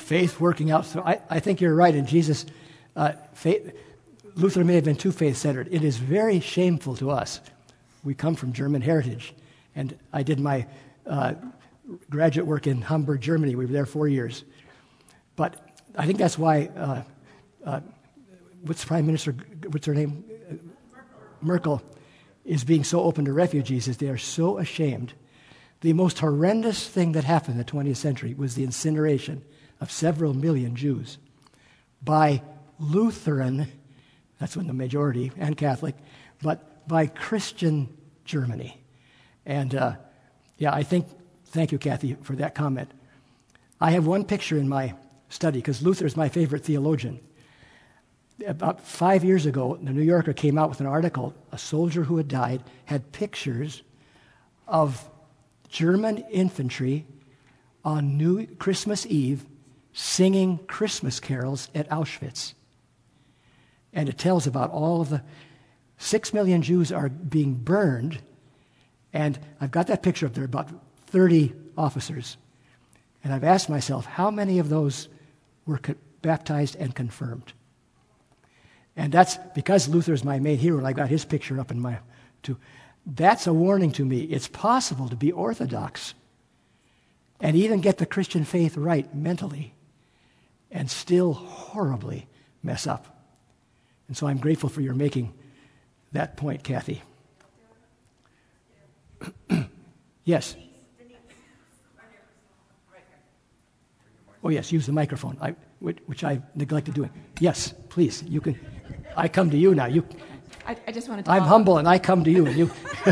faith working out. So I think you're right. And Jesus, Luther may have been too faith-centered. It is very shameful to us. We come from German heritage. And I did my graduate work in Hamburg, Germany. We were there 4 years. But I think that's why, what's Prime Minister, what's her name? Merkel is being so open to refugees, is they are so ashamed. The most horrendous thing that happened in the 20th century was the incineration of several million Jews by Lutheran, that's when the majority, and Catholic, but by Christian Germany. And thank you, Kathy, for that comment. I have one picture in my study, because Luther is my favorite theologian. About 5 years ago, the New Yorker came out with an article. A soldier who had died had pictures of German infantry on Christmas Eve singing Christmas carols at Auschwitz. And it tells about all of the 6 million Jews are being burned. And I've got that picture up there, about 30 officers. And I've asked myself, how many of those were baptized and confirmed? And that's because Luther is my main hero, and I got his picture up in my too. That's a warning to me. It's possible to be orthodox and even get the Christian faith right mentally and still horribly mess up. And so I'm grateful for your making that point, Kathy. Yes. Oh, yes, use the microphone, which I neglected doing. Yes, please, you can. I come to you now. I just wanted to. I'm humble, and I come to you, and you.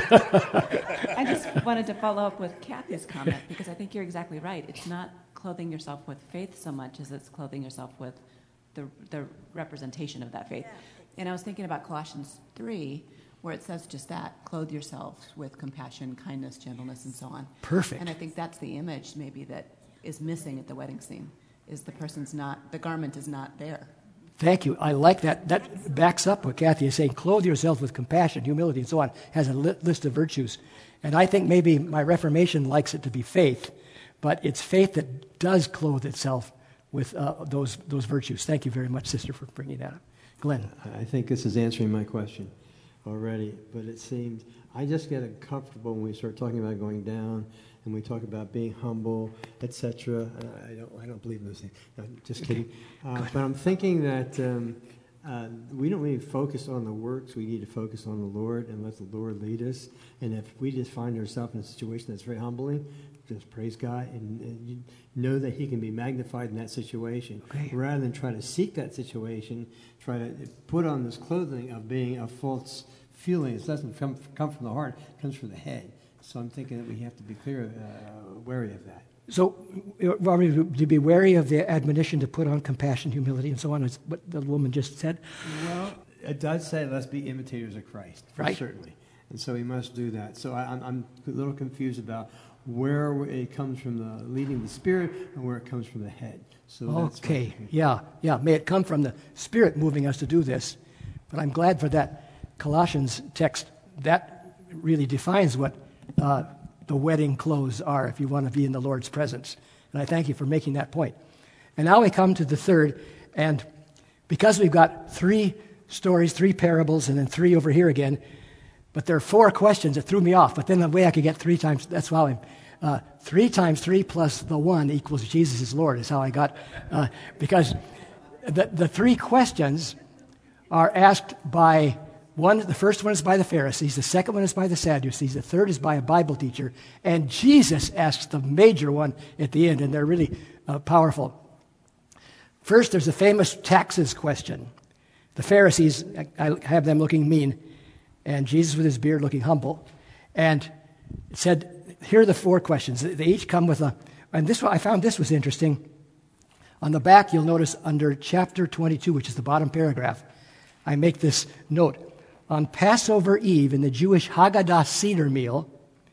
I just wanted to follow up with Kathy's comment, because I think you're exactly right. It's not clothing yourself with faith so much as it's clothing yourself with the representation of that faith. And I was thinking about Colossians 3, where it says just that, clothe yourselves with compassion, kindness, gentleness, and so on. Perfect. And I think that's the image maybe that is missing at the wedding scene, is the garment is not there. Thank you. I like that. That backs up what Kathy is saying. Clothe yourself with compassion, humility, and so on. Has a list of virtues. And I think maybe my Reformation likes it to be faith, but it's faith that does clothe itself with those virtues. Thank you very much, sister, for bringing that up. Glenn. I think this is answering my question already, but it seems I just get uncomfortable when we start talking about going down and we talk about being humble, etc. I don't believe in those things. No, just kidding. But I'm thinking that we don't need to focus on the works. We need to focus on the Lord and let the Lord lead us. And if we just find ourselves in a situation that's very humbling, just praise God and you know that He can be magnified in that situation. Okay. Rather than try to seek that situation, try to put on this clothing of being a false feeling. It doesn't come from the heart. It comes from the head. So I'm thinking that we have to be wary of that. So, Robert, to be wary of the admonition to put on compassion, humility, and so on, is what the woman just said? Well, it does say let's be imitators of Christ, right? Certainly. And so we must do that. So I'm a little confused about where it comes from the leading the Spirit and where it comes from the head. So okay, yeah. May it come from the Spirit moving us to do this. But I'm glad for that Colossians text. That really defines what the wedding clothes are if you want to be in the Lord's presence. And I thank you for making that point. And now we come to the third, and because we've got 3 stories, 3 parables, and then 3 over here again, but there are 4 questions that threw me off, but then the way I could get 3 times, that's why 3 times 3 plus the 1 equals Jesus is Lord is how I got, because the 3 questions are asked by the first one is by the Pharisees, the second one is by the Sadducees, the third is by a Bible teacher, and Jesus asks the major one at the end, and they're really powerful. First, there's the famous taxes question. The Pharisees, I have them looking mean, and Jesus with his beard looking humble. And it said, here are the 4 questions. They each come with and this one, I found this was interesting. On the back, you'll notice under chapter 22, which is the bottom paragraph, I make this note. On Passover Eve in the Jewish Haggadah Seder meal,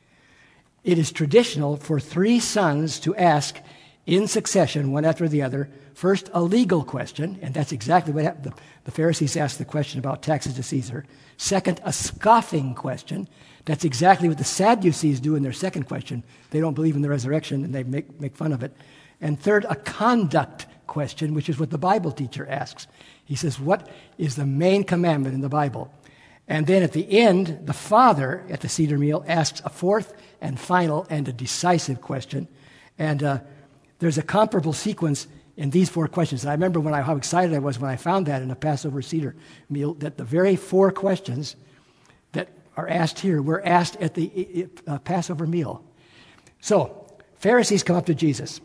it is traditional for 3 sons to ask in succession, one after the other, first a legal question, and that's exactly what happened. The Pharisees asked the question about taxes to Caesar. Second, a scoffing question. That's exactly what the Sadducees do in their second question. They don't believe in the resurrection, and they make fun of it. And third, a conduct question, which is what the Bible teacher asks. He says, what is the main commandment in the Bible? And then at the end, the father at the Seder meal asks a fourth and final and a decisive question. And there's a comparable sequence in these four questions. And I remember how excited I was when I found that in a Passover Seder meal, that the very four questions that are asked here were asked at the Passover meal. So, Pharisees come up to Jesus.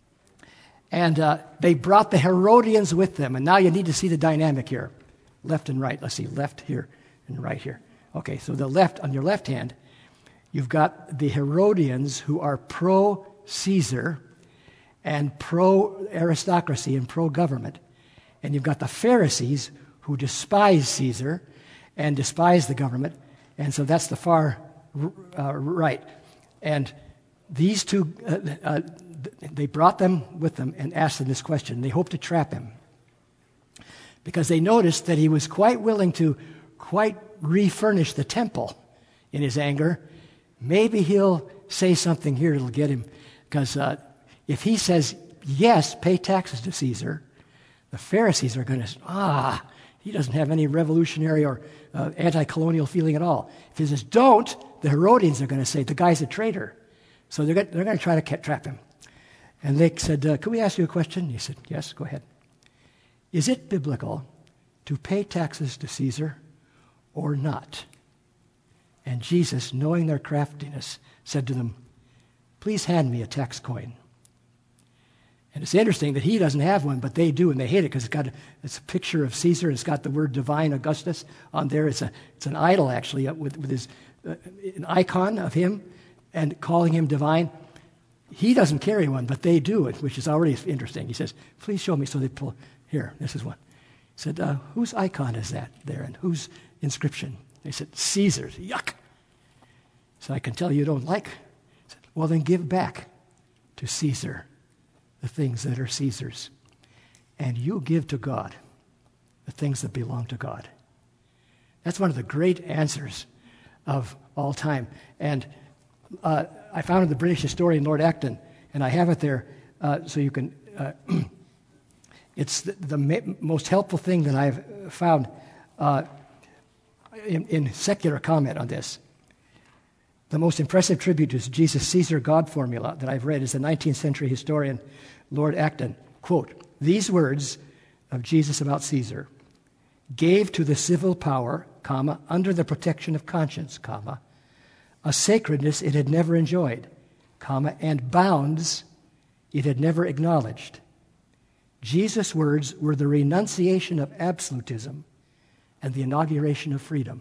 And they brought the Herodians with them. And now you need to see the dynamic here. Left and right. Let's see, left here and right here. Okay, so the left, on your left hand, you've got the Herodians who are pro-Caesar and pro-aristocracy and pro-government. And you've got the Pharisees who despise Caesar and despise the government. And so that's the far right. And these two, they brought them with them and asked them this question. They hoped to trap him because they noticed that he was quite willing to refurnish the temple in his anger. Maybe he'll say something here that'll get him, because if he says, yes, pay taxes to Caesar, the Pharisees are going to, he doesn't have any revolutionary or anti-colonial feeling at all. If he says, don't, the Herodians are going to say, the guy's a traitor. So they're going to try to trap him. And they said, could we ask you a question? He said, yes, go ahead. Is it biblical to pay taxes to Caesar or not? And Jesus, knowing their craftiness, said to them, please hand me a tax coin. And it's interesting that he doesn't have one, but they do, and they hate it because it's a picture of Caesar. It's got the word divine Augustus on there. It's an idol, actually, with his an icon of him and calling him divine. He doesn't carry one, but they do it, which is already interesting. He says, please show me. So they pull, here, this is one. He said, whose icon is that there, and whose inscription? They said, Caesar's. Yuck. So I can tell you don't like. He said, well, then give back to Caesar the things that are Caesar's, and you give to God the things that belong to God. That's one of the great answers of all time. And I found the British historian Lord Acton, and I have it there so you can. It's the most helpful thing that I've found in secular comment on this. The most impressive tribute to Jesus' Caesar-God formula that I've read is the 19th century historian Lord Acton. Quote, these words of Jesus about Caesar gave to the civil power, comma, under the protection of conscience, comma, a sacredness it had never enjoyed, comma, and bounds it had never acknowledged. Jesus' words were the renunciation of absolutism and the inauguration of freedom.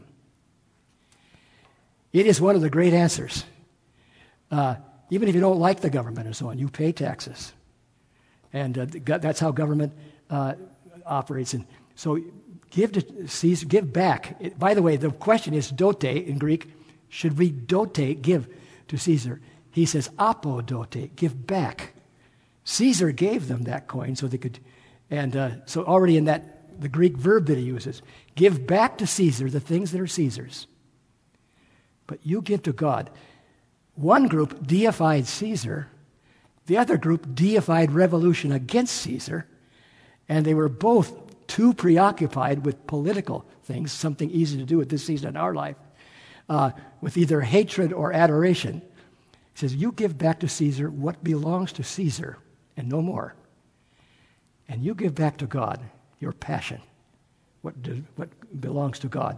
It is one of the great answers. Even if you don't like the government and so on, you pay taxes. And that's how government operates. And so give to Caesar, give back. By the way, the question is dote in Greek. Should we dote, give to Caesar? He says apodote, give back. Caesar gave them that coin so they could, and so already in that, the Greek verb that he uses, give back to Caesar the things that are Caesar's. But you give to God. One group deified Caesar. The other group deified revolution against Caesar. And they were both too preoccupied with political things, something easy to do at this season in our life, with either hatred or adoration. He says, you give back to Caesar what belongs to Caesar and no more. And you give back to God your passion, what belongs to God.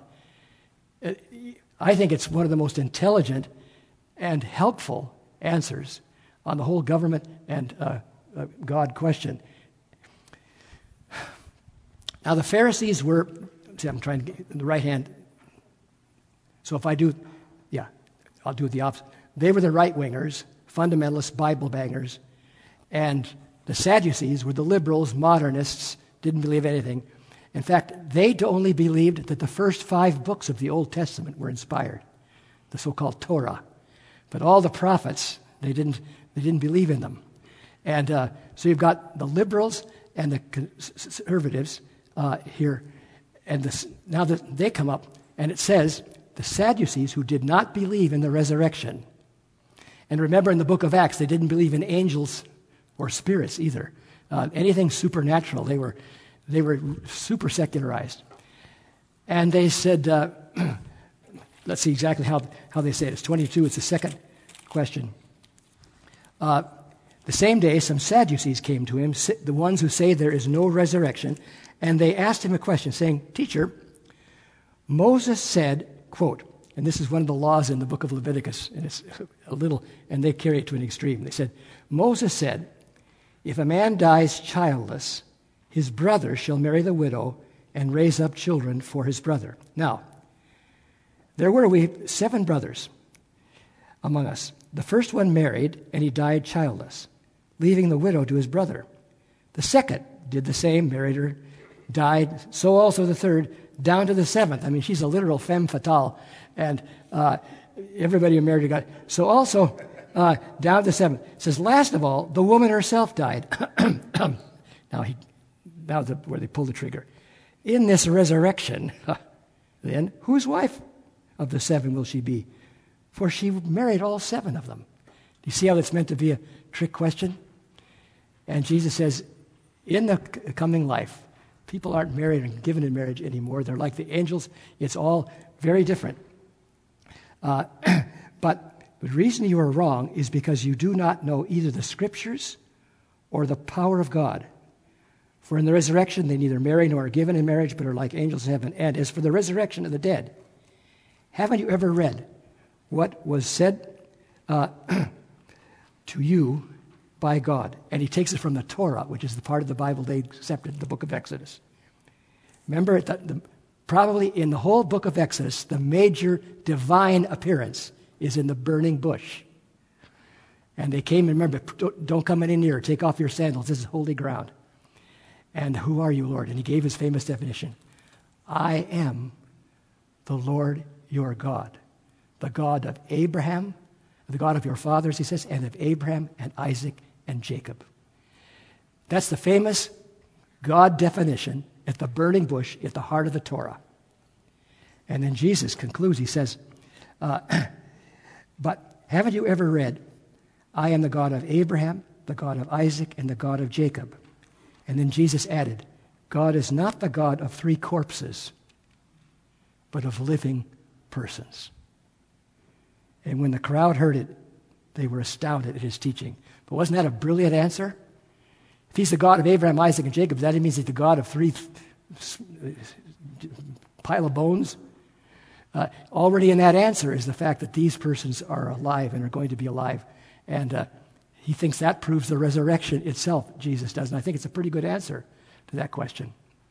I think it's one of the most intelligent and helpful answers on the whole government and God question. Now, the Pharisees were, see, I'm trying to get in the right hand. So if I do, I'll do the opposite. They were the right-wingers, fundamentalists, Bible bangers, and the Sadducees were the liberals, modernists, didn't believe anything. In fact, they only believed that the first 5 books of the Old Testament were inspired, the so-called Torah. But all the prophets, they didn't believe in them. And so you've got the liberals and the conservatives here. And now that they come up, and it says, the Sadducees who did not believe in the resurrection. And remember in the book of Acts, they didn't believe in angels or spirits either. anything supernatural. They were super secularized. And they said, let's see exactly how they say it. It's 22. It's the second question. The same day, some Sadducees came to him, the ones who say there is no resurrection, and they asked him a question, saying, Teacher, Moses said, quote, and this is one of the laws in the book of Leviticus, and it's a little, and they carry it to an extreme. They said, Moses said, if a man dies childless, his brother shall marry the widow and raise up children for his brother. Now, there were 7 brothers among us. The first one married, and he died childless, leaving the widow to his brother. The second did the same, married her, died. So also the third, down to the 7th. I mean, she's a literal femme fatale, and everybody who married her got. So also down to the 7th. It says, last of all, the woman herself died. Now where they pull the trigger. In this resurrection, then, whose wife of the 7 will she be? For she married all 7 of them. Do you see how that's meant to be a trick question? And Jesus says, in the coming life, people aren't married and given in marriage anymore. They're like the angels. It's all very different. But the reason you are wrong is because you do not know either the Scriptures or the power of God. For in the resurrection, they neither marry nor are given in marriage, but are like angels in heaven. And as for the resurrection of the dead, haven't you ever read what was said to you by God? And he takes it from the Torah, which is the part of the Bible they accepted, the book of Exodus. Remember, probably in the whole book of Exodus, the major divine appearance is in the burning bush. And they came and remember, don't come any nearer, take off your sandals, this is holy ground. And who are you, Lord? And he gave his famous definition. I am the Lord your God, the God of Abraham, the God of your fathers, he says, and of Abraham and Isaac and Jacob. That's the famous God definition at the burning bush at the heart of the Torah. And then Jesus concludes, he says, but haven't you ever read, I am the God of Abraham, the God of Isaac, and the God of Jacob? And then Jesus added, God is not the God of 3 corpses, but of living persons. And when the crowd heard it, they were astounded at his teaching. But wasn't that a brilliant answer? If he's the God of Abraham, Isaac, and Jacob, that means he's the God of 3 pile of bones? Already in that answer is the fact that these persons are alive and are going to be alive. And he thinks that proves the resurrection itself, Jesus does. And I think it's a pretty good answer to that question.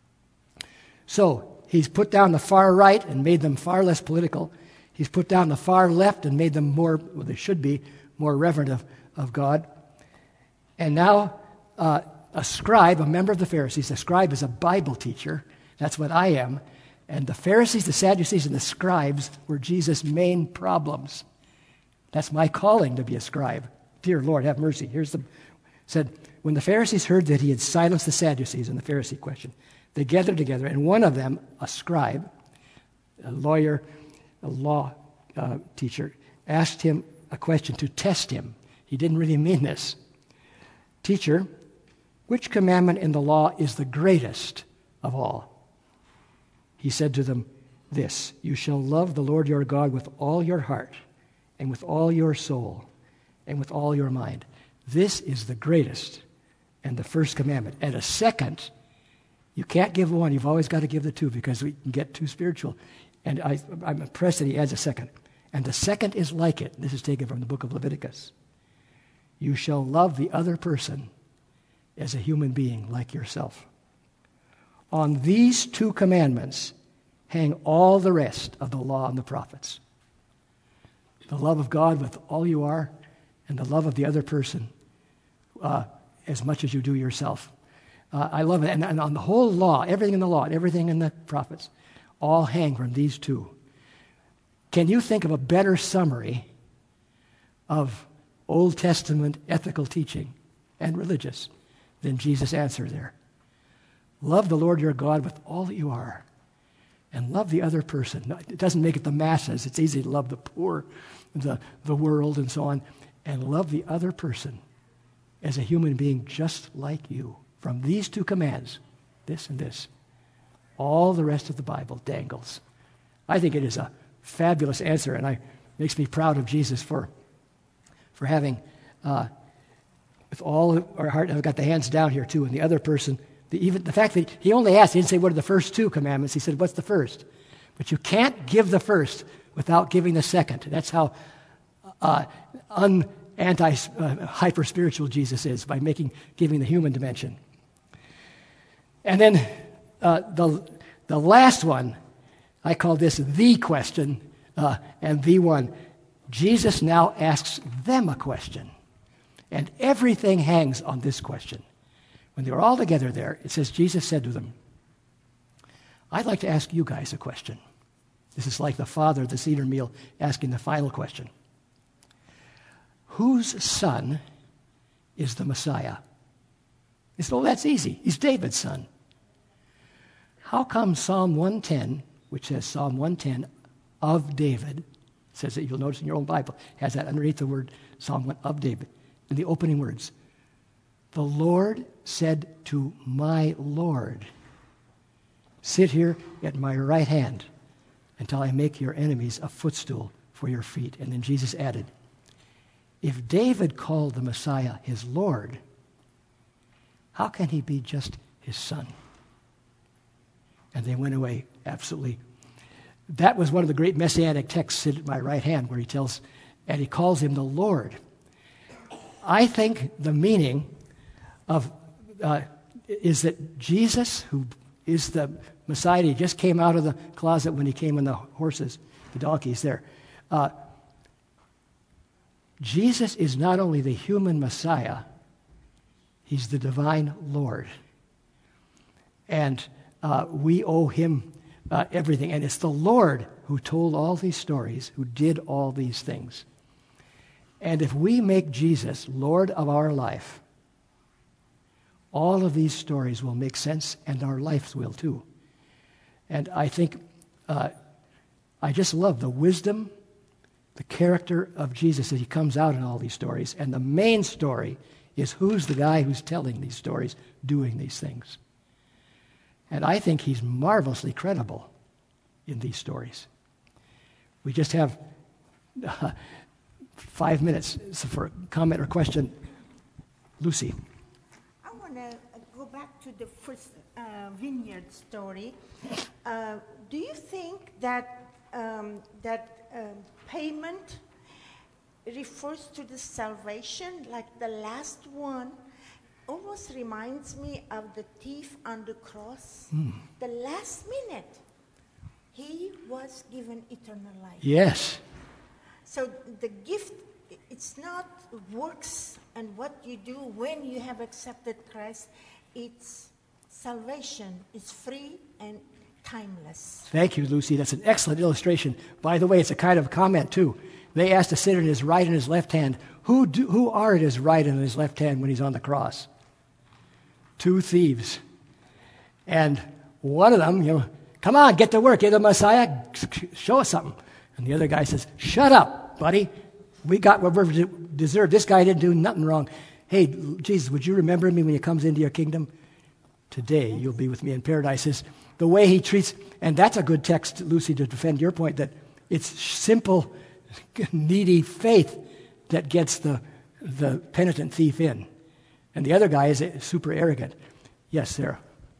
So he's put down the far right and made them far less political. He's put down the far left and made them more, well, they should be, more reverent of God. And now a scribe, a member of the Pharisees, a scribe is a Bible teacher. That's what I am. And the Pharisees, the Sadducees, and the scribes were Jesus' main problems. That's my calling to be a scribe. Dear Lord, have mercy. Said, when the Pharisees heard that he had silenced the Sadducees in the Pharisee question, they gathered together, and one of them, a scribe, a lawyer, a law teacher, asked him a question to test him. He didn't really mean this. Teacher, which commandment in the law is the greatest of all? He said to them, this, you shall love the Lord your God with all your heart and with all your soul and with all your mind. This is the greatest and the first commandment. And a second, you can't give one. You've always got to give the 2 because we can get too spiritual. And I'm impressed that he adds a second. And the second is like it. This is taken from the book of Leviticus. You shall love the other person as a human being like yourself. On these 2 commandments hang all the rest of the law and the prophets. The love of God with all you are, and the love of the other person as much as you do yourself. I love it. And on the whole law, everything in the law, everything in the prophets, all hang from these 2. Can you think of a better summary of Old Testament ethical teaching and religious than Jesus' answer there? Love the Lord your God with all that you are, and love the other person. It doesn't make it the masses. It's easy to love the poor, the world, and so on. And love the other person as a human being just like you. from these two commands, this and this, all the rest of the Bible dangles. I think it is a fabulous answer, and it makes me proud of Jesus for having, with all our heart, I've got the hands down here too, and the other person, even the fact that he only asked, he didn't say what are the first two commandments, he said, what's the first? But you can't give the first without giving the second. That's how hyper-spiritual Jesus is, by giving the human dimension. And then the last one, I call this the question, and the one. Jesus now asks them a question, and everything hangs on this question. When they were all together there, it says, Jesus said to them, I'd like to ask you guys a question. This is like the father at the Seder meal asking the final question. Whose son is the Messiah? He said, oh, that's easy. He's David's son. How come Psalm 110, which says Psalm 110 of David, says that you'll notice in your own Bible, has that underneath the word Psalm 1 of David, in the opening words, the Lord said to my Lord, sit here at my right hand until I make your enemies a footstool for your feet. And then Jesus added, if David called the Messiah his Lord, how can he be just his son? And they went away absolutely. That was one of the great messianic texts, sit at my right hand, where he calls him the Lord. I think the meaning of is that Jesus, who is the Messiah, he just came out of the closet when he came on the horses, the donkeys there. Jesus is not only the human Messiah, he's the divine Lord. And we owe him everything. And it's the Lord who told all these stories, who did all these things. And if we make Jesus Lord of our life, all of these stories will make sense, and our lives will too. And I think, I just love the wisdom, the character of Jesus as he comes out in all these stories. And the main story is who's the guy who's telling these stories, doing these things. And I think he's marvelously credible in these stories. We just have 5 minutes for a comment or question. Lucy. I want to go back to the first vineyard story. Do you think that payment refers to the salvation, like the last one? Almost reminds me of the thief on the cross. The last minute, he was given eternal life. Yes. So the gift, it's not works and what you do when you have accepted Christ. It's salvation. It's free and timeless. Thank you, Lucy. That's an excellent illustration. By the way, it's a kind of comment, too. They asked to sit in his right and his left hand. Who are at his right and his left hand when he's on the cross? 2 thieves. And one of them, come on, get to work. You're the Messiah. Show us something. And the other guy says, shut up, buddy. We got what we deserve. This guy didn't do nothing wrong. Hey, Jesus, would you remember me when he comes into your kingdom? Today you'll be with me in paradise. Is the way he treats, and that's a good text, Lucy, to defend your point, that it's simple, needy faith that gets the penitent thief in. And the other guy is super arrogant. Yes, Sarah.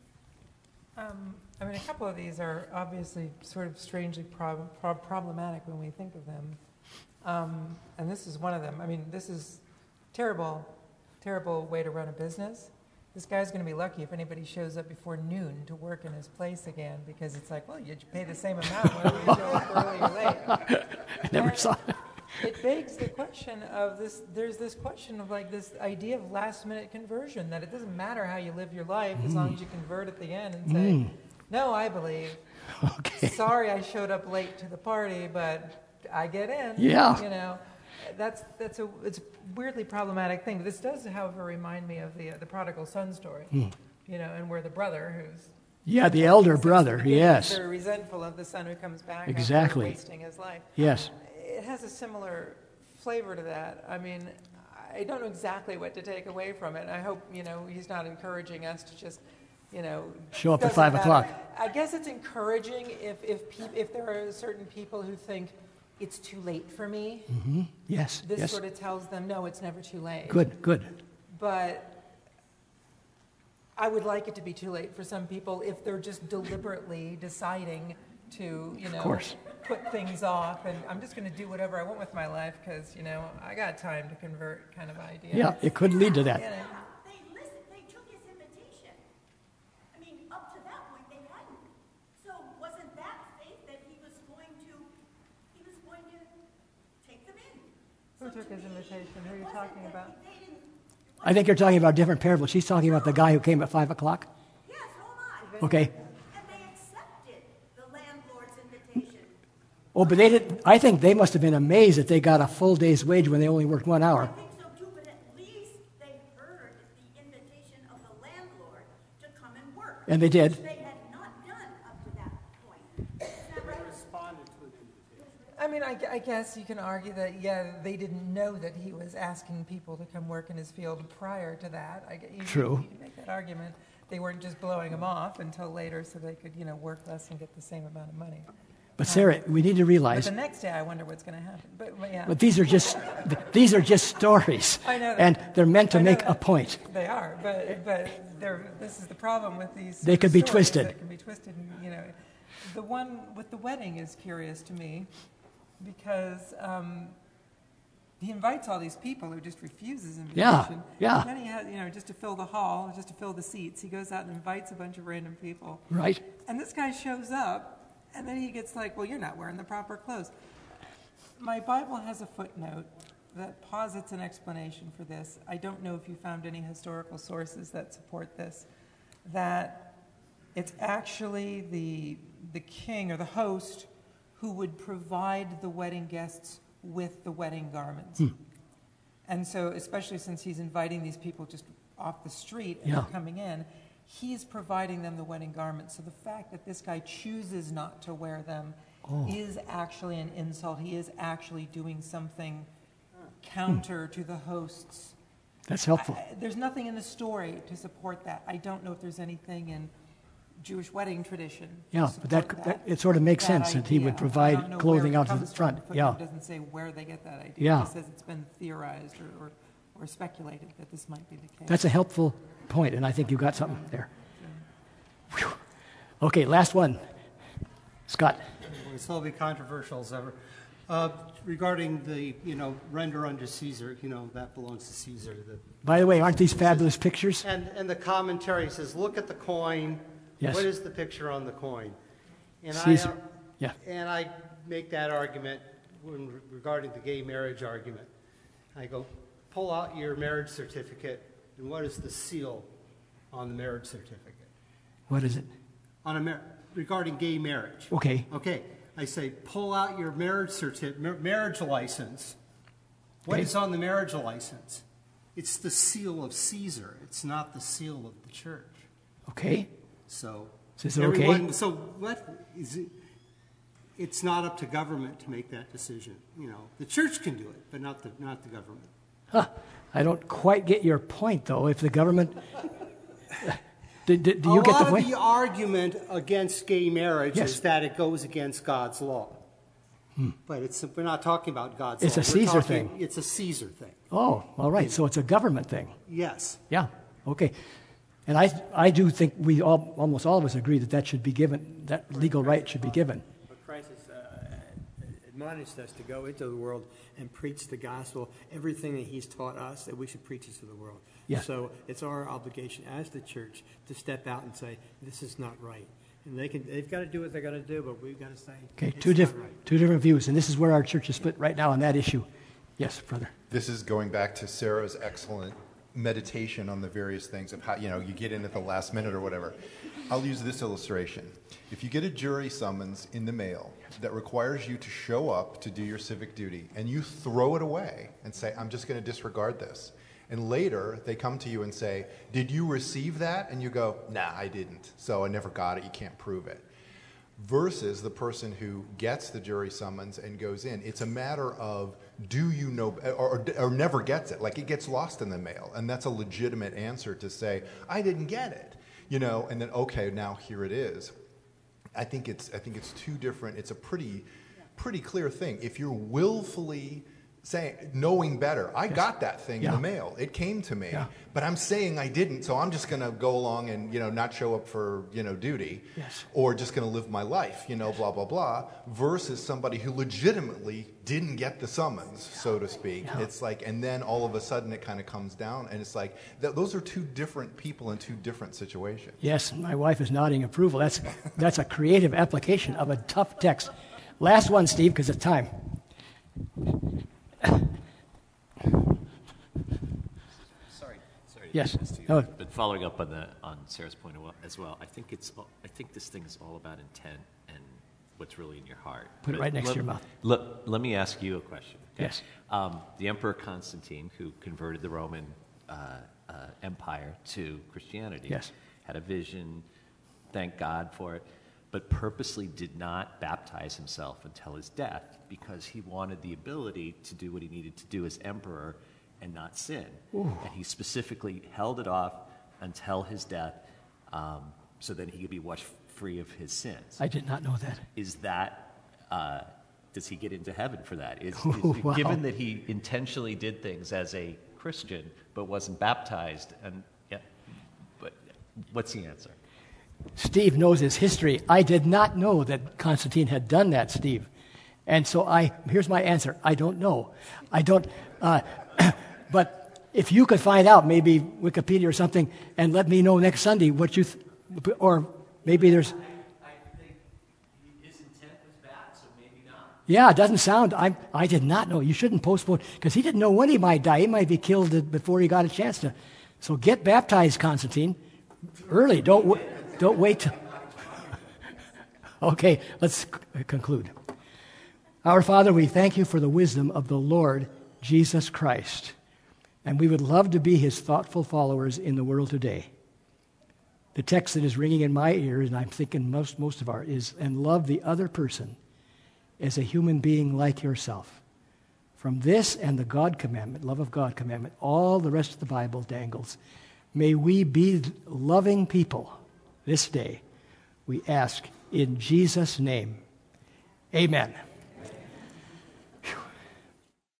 A couple of these are obviously sort of strangely problematic when we think of them. And this is one of them. This is terrible way to run a business. This guy's going to be lucky if anybody shows up before noon to work in his place again, because it's like, well, you pay the same amount whether you show up early or late. I never saw it. It begs the question of this. There's this question of like this idea of last-minute conversion, that it doesn't matter how you live your life as long as you convert at the end and say, no, I believe. Okay. Sorry I showed up late to the party, but I get in. Yeah. It's a weirdly problematic thing. This does, however, remind me of the prodigal son story. And where the brother who's the elder brother, yes. They're resentful of the son who comes back exactly after wasting his life. Yes. It has a similar flavor to that. I don't know exactly what to take away from it. I hope, he's not encouraging us to just, Show up at doesn't 5 matter. o'clock. I guess it's encouraging if there are certain people who think it's too late for me. Yes, This yes. sort of tells them, no, it's never too late. Good, good. But I would like it to be too late for some people if they're just deliberately deciding to, Of course. put things off, and I'm just going to do whatever I want with my life because, I got time to convert kind of idea. Yeah, it could lead to that. You know, They took his invitation. I mean, up to that point, they hadn't. So wasn't that faith that he was going to take them in? who took his invitation? Who are you talking about? I think you're talking about a different parable. She's talking about the guy who came at 5 o'clock. Yes, so am I. Okay. And they accepted the landlord's invitation. Oh, but they didn't. I think they must have been amazed that they got a full day's wage when they only worked 1 hour. I think so too, but at least they heard the invitation of the landlord to come and work. And they did. Which they had not done up to that point. Is that right? I mean, I guess you can argue that, they didn't know that he was asking people to come work in his field prior to that. True. You can make that argument. They weren't just blowing him off until later so they could, work less and get the same amount of money. But Sarah, we need to But realize. the next day, I wonder what's going to happen. But yeah. But these are just stories, I know that. and they're meant to I know make that. a point. They are, but this is the problem with these. They could be stories. twisted. They can be twisted. And, the one with the wedding is curious to me because he invites all these people who just refuse his invitation. Yeah. And then he has, just to fill the hall, just to fill the seats, he goes out and invites a bunch of random people. Right? And this guy shows up, and then he gets like, well, you're not wearing the proper clothes. My Bible has a footnote that posits an explanation for this. I don't know if you found any historical sources that support this, that it's actually the king or the host who would provide the wedding guests with the wedding garments. And so, especially since he's inviting these people just off the street and they're coming in, he's providing them the wedding garments. So the fact that this guy chooses not to wear them is actually an insult. He is actually doing something counter to the host's. That's helpful. There's nothing in the story to support that. I don't know if there's anything in Jewish wedding tradition. to Yeah, but support that it sort of makes sense that he idea. would I provide don't know clothing where it out to the comes from. front. The footnote Yeah. doesn't say where they get that idea. Yeah. It just says it's been theorized or speculated that this might be the case. That's a helpful point, and I think you got something there. Whew. Okay, last one. Scott. This will be controversial as ever. Regarding the, render unto Caesar, that belongs to Caesar. By the way, aren't these fabulous pictures? And the commentary says, look at the coin. Yes. What is the picture on the coin? And Caesar. Yeah. And I make that argument regarding the gay marriage argument. I go, pull out your marriage certificate, and what is the seal on the marriage certificate? What is it? Regarding gay marriage. Okay. Okay. I say, pull out your marriage license. What Okay. is on the marriage license? It's the seal of Caesar. It's not the seal of the church. Okay. So, Is it okay? So what is it? It's not up to government to make that decision. The church can do it, but not the government. Huh. I don't quite get your point, though. If the government... do you get the A lot point? of the argument against gay marriage Yes. is that it goes against God's law. But we're not talking about God's It's law. a Caesar We're talking- thing. It's a Caesar thing. Oh, all right. So it's a government thing. Yes. Yeah. Okay. And I do think we almost all of us agree that should be given, that legal right should be given. But Christ has admonished us to go into the world and preach the gospel, everything that he's taught us, that we should preach it to the world. Yeah. So it's our obligation as the church to step out and say, this is not right. And they've got to do what they've got to do, but we've got to say, Okay, it's two not right. different views, and this is where our church is split right now on that issue. Yes, brother. This is going back to Sarah's excellent meditation on the various things of how, you get in at the last minute or whatever. I'll use this illustration. If you get a jury summons in the mail that requires you to show up to do your civic duty, and you throw it away and say, I'm just going to disregard this, and later they come to you and say, did you receive that? And you go, nah, I didn't, so I never got it, you can't prove it. Versus the person who gets the jury summons and goes in. It's a matter of do you know, or never gets it. Like, it gets lost in the mail, and that's a legitimate answer to say, I didn't get it, you know, and then, okay, now here it is. I think it's two different, it's a pretty clear thing. If you're willfully saying, knowing better, I got that thing in the mail, it came to me, but I'm saying I didn't, so I'm just going to go along and, you know, not show up for, you know, duty, or just going to live my life, you know, blah, blah, blah, versus somebody who legitimately didn't get the summons, so to speak. It's like, and then all of a sudden it kind of comes down, and it's like, those are two different people in two different situations. Yes, my wife is nodding approval. That's a creative application of a tough text. Last one, Steve, because it's time. Sorry. Yes. Steve. No. But following up on Sarah's point as well, I think this thing is all about intent and what's really in your heart. Put it right next to your mouth. Let me ask you a question. Okay? Yes. The Emperor Constantine, who converted the Roman Empire to Christianity, had a vision. Thank God for it. But purposely did not baptize himself until his death because he wanted the ability to do what he needed to do as emperor and not sin. Ooh. And he specifically held it off until his death so that he could be washed free of his sins. I did not know that. Is that, does he get into heaven for that? Wow. Given that he intentionally did things as a Christian but wasn't baptized, but what's the answer? Steve knows his history. I did not know that Constantine had done that, Steve. And so here's my answer. I don't know. I don't, but if you could find out, maybe Wikipedia or something, and let me know next Sunday what you, or maybe there's. I think his intent was bad, so maybe not. Yeah, it doesn't sound, I did not know. You shouldn't postpone, because he didn't know when he might die. He might be killed before he got a chance to. So get baptized, Constantine, early. Don't wait till. Okay, let's conclude. Our Father, we thank you for the wisdom of the Lord Jesus Christ, and we would love to be his thoughtful followers in the world today. The text that is ringing in my ears, and I'm thinking most of our, is, and love the other person as a human being like yourself. From this and the God commandment, love of God commandment, all the rest of the Bible dangles. May we be loving people this day, we ask in Jesus' name. Amen.